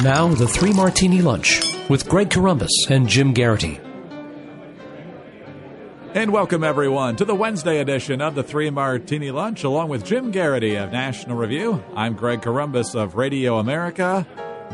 Now, the Three Martini Lunch with Greg Corombos and Jim Garrity. And welcome, everyone, to the Wednesday edition of the Three Martini Lunch, along with Jim Garrity of National Review. I'm Greg Corombos of Radio America.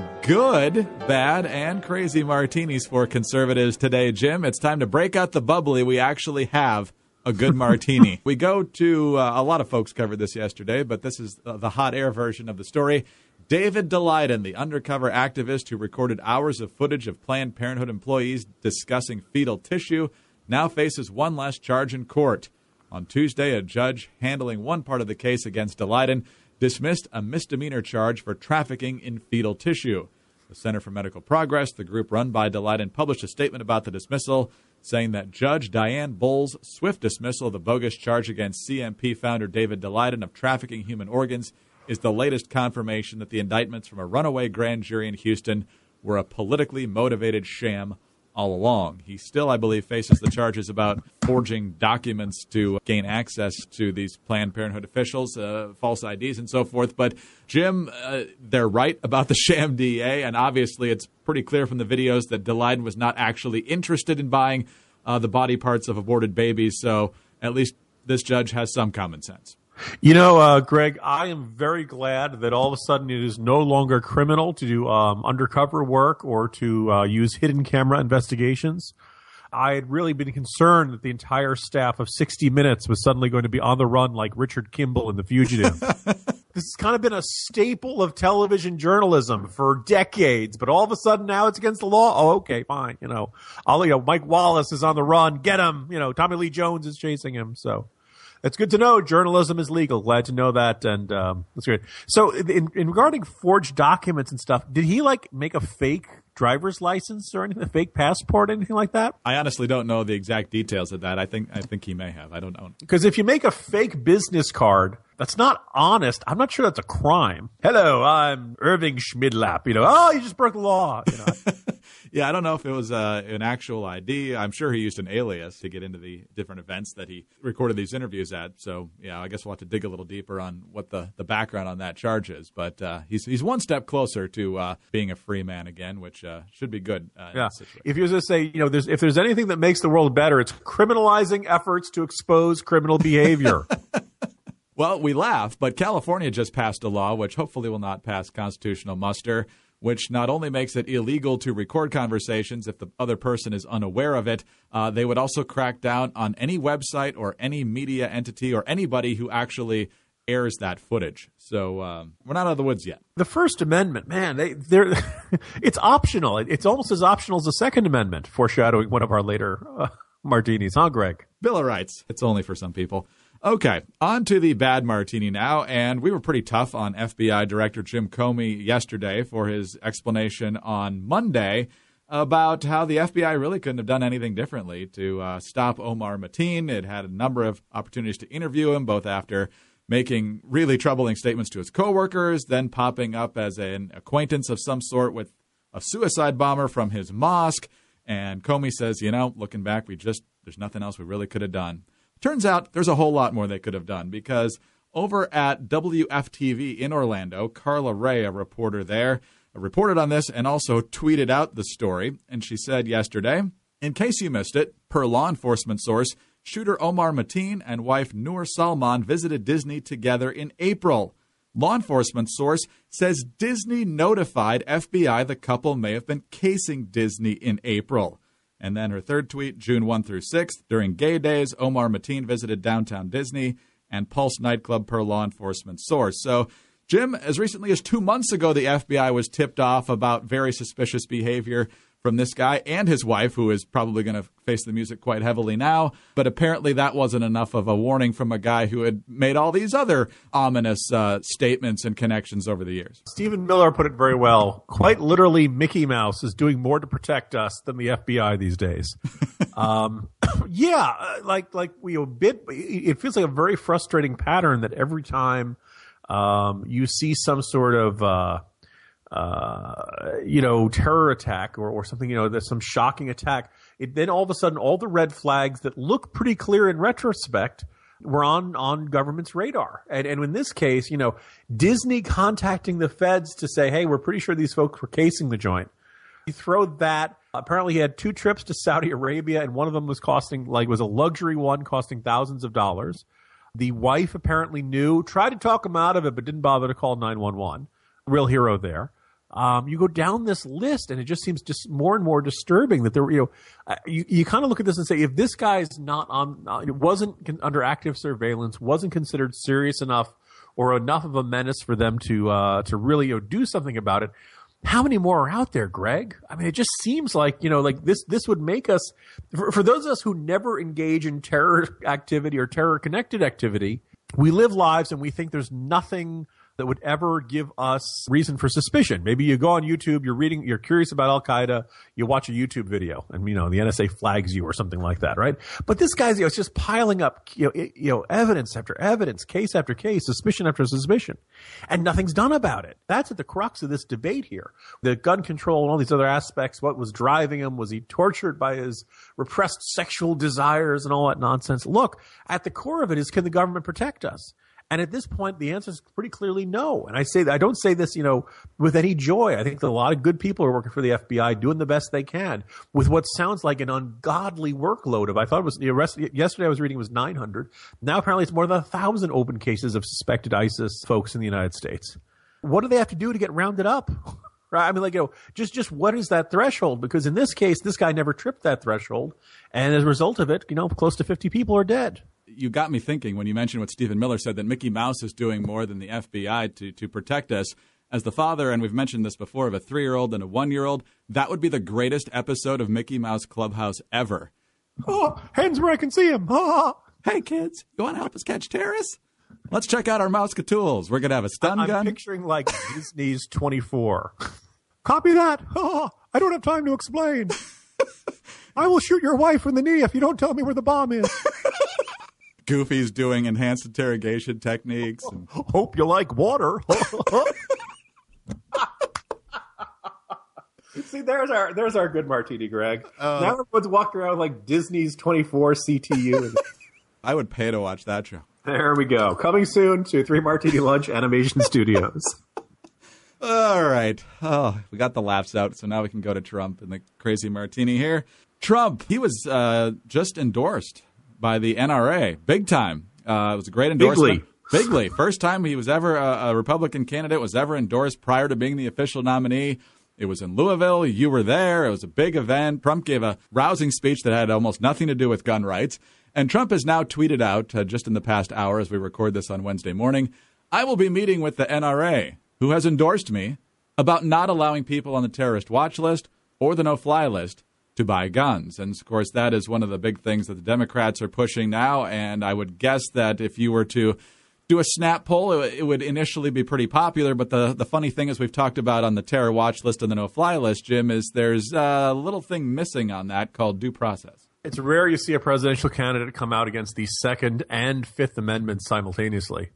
Good, bad, and crazy martinis for conservatives today, Jim. It's time to break out the bubbly. We actually have a good martini. We go to, a lot of folks covered this yesterday, but this is the hot air version of the story. David Daleiden, the undercover activist who recorded hours of footage of Planned Parenthood employees discussing fetal tissue, now faces one less charge in court. On Tuesday, a judge handling one part of the case against Daleiden dismissed a misdemeanor charge for trafficking in fetal tissue. The Center for Medical Progress, the group run by Daleiden, published a statement about the dismissal, saying that Judge Diane Bull's swift dismissal of the bogus charge against CMP founder David Daleiden of trafficking human organs is the latest confirmation that the indictments from a runaway grand jury in Houston were a politically motivated sham all along. He still, I believe, faces the charges about forging documents to gain access to these Planned Parenthood officials, false IDs and so forth. But, Jim, they're right about the sham DEA, and obviously it's pretty clear from the videos that Daleiden was not actually interested in buying the body parts of aborted babies, so at least this judge has some common sense. You know, Greg, I am very glad that all of a sudden it is no longer criminal to do undercover work or to use hidden camera investigations. I had really been concerned that the entire staff of 60 Minutes was suddenly going to be on the run like Richard Kimball in The Fugitive. This has kind of been a staple of television journalism for decades, but all of a sudden now it's against the law. Oh, okay, fine. Mike Wallace is on the run. Get him. Tommy Lee Jones is chasing him. So it's good to know journalism is legal. Glad to know that, and that's great. So, in regarding forged documents and stuff, did he make a fake driver's license or anything, a fake passport, anything like that? I honestly don't know the exact details of that. I think he may have. I don't know. Because if you make a fake business card that's not honest, I'm not sure that's a crime. Hello, I'm Irving Schmidlap. You just broke the law. Yeah, I don't know if it was an actual ID. I'm sure he used an alias to get into the different events that he recorded these interviews at. So, yeah, I guess we'll have to dig a little deeper on what the background on that charge is. But he's one step closer to being a free man again, which should be good. Yeah. If you were to say, if there's anything that makes the world better, it's criminalizing efforts to expose criminal behavior. Well, we laugh, but California just passed a law which hopefully will not pass constitutional muster, which not only makes it illegal to record conversations if the other person is unaware of it, they would also crack down on any website or any media entity or anybody who actually airs that footage. So we're not out of the woods yet. The First Amendment, man, they're it's optional. It's almost as optional as the Second Amendment, foreshadowing one of our later martinis, huh, Greg? Bill of Rights. It's only for some people. Okay, on to the bad martini now, and we were pretty tough on FBI Director Jim Comey yesterday for his explanation on Monday about how the FBI really couldn't have done anything differently to stop Omar Mateen. It had a number of opportunities to interview him, both after making really troubling statements to his coworkers, then popping up as an acquaintance of some sort with a suicide bomber from his mosque. And Comey says, looking back, there's nothing else we really could have done. Turns out there's a whole lot more they could have done, because over at WFTV in Orlando, Carla Ray, a reporter there, reported on this and also tweeted out the story. And she said yesterday, in case you missed it, per law enforcement source, shooter Omar Mateen and wife Noor Salman visited Disney together in April. Law enforcement source says Disney notified FBI the couple may have been casing Disney in April. And then her third tweet, June 1 through 6th, during gay days, Omar Mateen visited downtown Disney and Pulse nightclub per law enforcement source. So, Jim, as recently as 2 months ago, the FBI was tipped off about very suspicious behavior from this guy and his wife, who is probably going to face the music quite heavily now. But apparently that wasn't enough of a warning from a guy who had made all these other ominous statements and connections over the years. Stephen Miller put it very well. Quite literally, Mickey Mouse is doing more to protect us than the FBI these days. It feels like a very frustrating pattern that every time you see some sort of terror attack or something, there's some shocking attack. Then all of a sudden, all the red flags that look pretty clear in retrospect were on government's radar. And in this case, Disney contacting the feds to say, hey, we're pretty sure these folks were casing the joint. You throw that. Apparently he had 2 trips to Saudi Arabia, and one of them was was a luxury one costing thousands of dollars. The wife apparently knew, tried to talk him out of it, but didn't bother to call 911. Real hero there. You go down this list, and it just seems just more and more disturbing that there, you kind of look at this and say, if this guy's not it wasn't under active surveillance, wasn't considered serious enough or enough of a menace for them to really do something about it. How many more are out there, Greg? I mean, it just seems like, this would make us, for those of us who never engage in terror activity or terror-connected activity, we live lives and we think there's nothing that would ever give us reason for suspicion. Maybe you go on YouTube, you're curious about Al-Qaeda, you watch a YouTube video, and the NSA flags you or something like that, right? But this guy's, it's just piling up, evidence after evidence, case after case, suspicion after suspicion, and nothing's done about it. That's at the crux of this debate here. The gun control and all these other aspects, what was driving him? Was he tortured by his repressed sexual desires and all that nonsense? Look, at the core of it is, can the government protect us? And at this point, the answer is pretty clearly no. And I don't say this, with any joy. I think that a lot of good people are working for the FBI, doing the best they can with what sounds like an ungodly workload I thought it was, yesterday I was reading it was 900. Now apparently it's more than 1,000 open cases of suspected ISIS folks in the United States. What do they have to do to get rounded up? Right? I mean, just what is that threshold? Because in this case, this guy never tripped that threshold. And as a result of it, close to 50 people are dead. You got me thinking when you mentioned what Stephen Miller said, that Mickey Mouse is doing more than the FBI to protect us. As the father, and we've mentioned this before, of a 3-year-old and a 1-year-old, that would be the greatest episode of Mickey Mouse Clubhouse ever. Oh, hands where I can see him. Oh. Hey, kids, you want to help us catch terrorists? Let's check out our Mousekatools. We're going to have a stun gun. I'm picturing like Disney's 24. Copy that. Oh, I don't have time to explain. I will shoot your wife in the knee if you don't tell me where the bomb is. Goofy's doing enhanced interrogation techniques. Hope you like water. See, there's our good martini, Greg. Now everyone's walking around like Disney's 24 CTU. I would pay to watch that show. There we go. Coming soon to 3 Martini Lunch Animation Studios. All right. Oh, we got the laughs out, so now we can go to Trump and the crazy martini here. Trump, he was just endorsed by the NRA. Big time. It was a great endorsement. Bigly. First time he was ever a Republican candidate was ever endorsed prior to being the official nominee. It was in Louisville. You were there. It was a big event. Trump gave a rousing speech that had almost nothing to do with gun rights. And Trump has now tweeted out, just in the past hour as we record this on Wednesday morning, I will be meeting with the NRA, who has endorsed me, about not allowing people on the terrorist watch list or the no-fly list to buy guns. And, of course, that is one of the big things that the Democrats are pushing now. And I would guess that if you were to do a snap poll, it would initially be pretty popular. But the funny thing, as we've talked about on the terror watch list and the no-fly list, Jim, is there's a little thing missing on that called due process. It's rare you see a presidential candidate come out against the Second and Fifth Amendments simultaneously.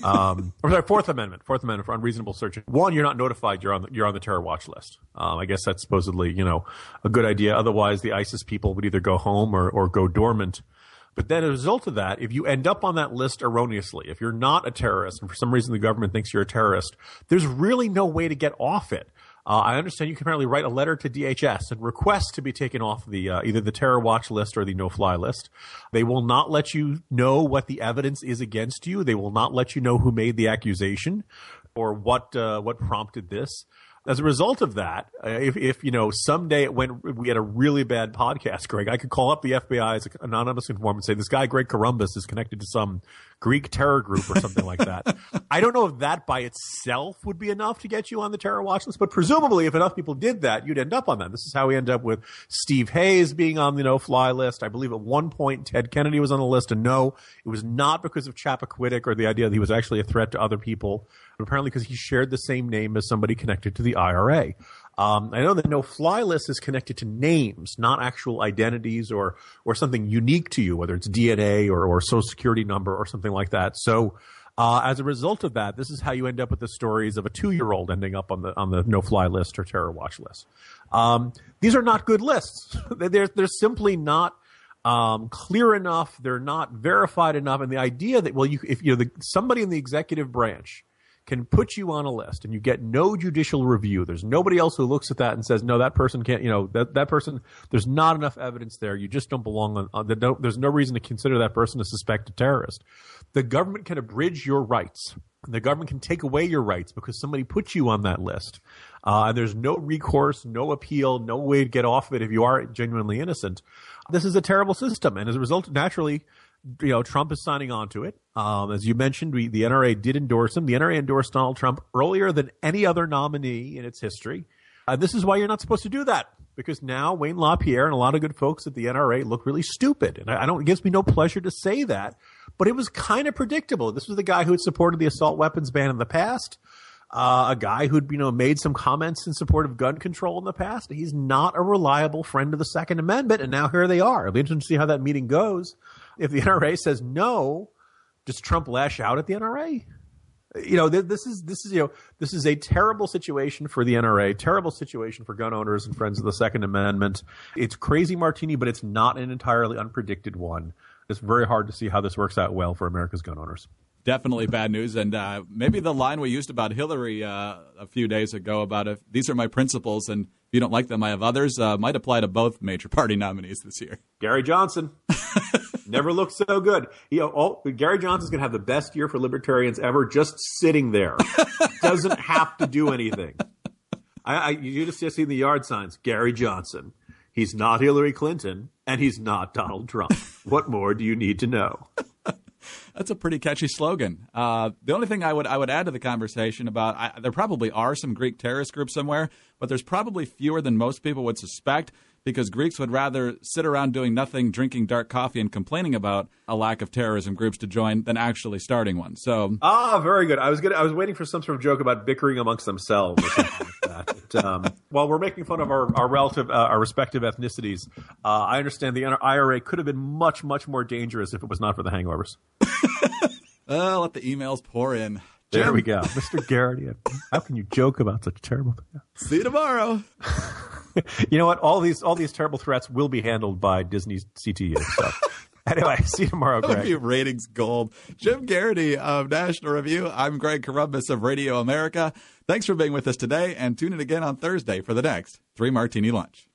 Fourth Amendment for unreasonable search. One, you're not notified you're on the terror watch list. I guess that's supposedly, a good idea. Otherwise, the ISIS people would either go home or go dormant. But then as a result of that, if you end up on that list erroneously, if you're not a terrorist and for some reason the government thinks you're a terrorist, there's really no way to get off it. I understand you can apparently write a letter to DHS and request to be taken off the either the terror watch list or the no-fly list. They will not let you know what the evidence is against you. They will not let you know who made the accusation or what prompted this. As a result of that, if someday we had a really bad podcast, Greg, I could call up the FBI as an anonymous informant and say, this guy, Greg Columbus, is connected to some Greek terror group or something like that. I don't know if that by itself would be enough to get you on the terror watch list, but presumably if enough people did that, you'd end up on that. This is how we end up with Steve Hayes being on the no-fly list. I believe at one point Ted Kennedy was on the list, and no, it was not because of Chappaquiddick or the idea that he was actually a threat to other people, but apparently because he shared the same name as somebody connected to the IRA. I know the no-fly list is connected to names, not actual identities or something unique to you, whether it's DNA or social security number or something like that. So as a result of that, this is how you end up with the stories of a 2-year-old ending up on the no-fly list or terror watch list. These are not good lists. They're simply not clear enough. They're not verified enough. And the idea that, somebody in the executive branch can put you on a list and you get no judicial review. There's nobody else who looks at that and says, no, that person can't, that person, there's not enough evidence there. You just don't belong there's no reason to consider that person a suspected terrorist. The government can abridge your rights. The government can take away your rights because somebody put you on that list. And there's no recourse, no appeal, no way to get off of it if you are genuinely innocent. This is a terrible system. And as a result, naturally, Trump is signing on to it. As you mentioned, the NRA did endorse him. The NRA endorsed Donald Trump earlier than any other nominee in its history. This is why you're not supposed to do that, because now Wayne LaPierre and a lot of good folks at the NRA look really stupid. And it gives me no pleasure to say that, but it was kind of predictable. This was the guy who had supported the assault weapons ban in the past, a guy who'd made some comments in support of gun control in the past. He's not a reliable friend of the Second Amendment, and now here they are. It'll be interesting to see how that meeting goes. If the NRA says no, does Trump lash out at the NRA? This is a terrible situation for the NRA, terrible situation for gun owners and friends of the Second Amendment. It's crazy martini, but it's not an entirely unpredicted one. It's very hard to see how this works out well for America's gun owners. Definitely bad news. And maybe the line we used about Hillary a few days ago about if these are my principles and if you don't like them, I have others, might apply to both major party nominees this year. Gary Johnson. Never looked so good. Gary Johnson's going to have the best year for libertarians ever, just sitting there. Doesn't have to do anything. You just see the yard signs. Gary Johnson. He's not Hillary Clinton, and he's not Donald Trump. What more do you need to know? That's a pretty catchy slogan. The only thing I would add to the conversation about there probably are some Greek terrorist groups somewhere, but there's probably fewer than most people would suspect, because Greeks would rather sit around doing nothing, drinking dark coffee, and complaining about a lack of terrorism groups to join than actually starting one. So, very good. I was waiting for some sort of joke about bickering amongst themselves or something like that. But, while we're making fun of our respective ethnicities, I understand the IRA could have been much, much more dangerous if it was not for the hangovers. Let the emails pour in. Jim. There we go. Mr. Garrity, how can you joke about such a terrible thing? See you tomorrow. You know what? All these terrible threats will be handled by Disney's CTU. So anyway, see you tomorrow, Greg. That'll be ratings gold. Jim Garrity of National Review. I'm Greg Corombos of Radio America. Thanks for being with us today, and tune in again on Thursday for the next 3 Martini Lunch.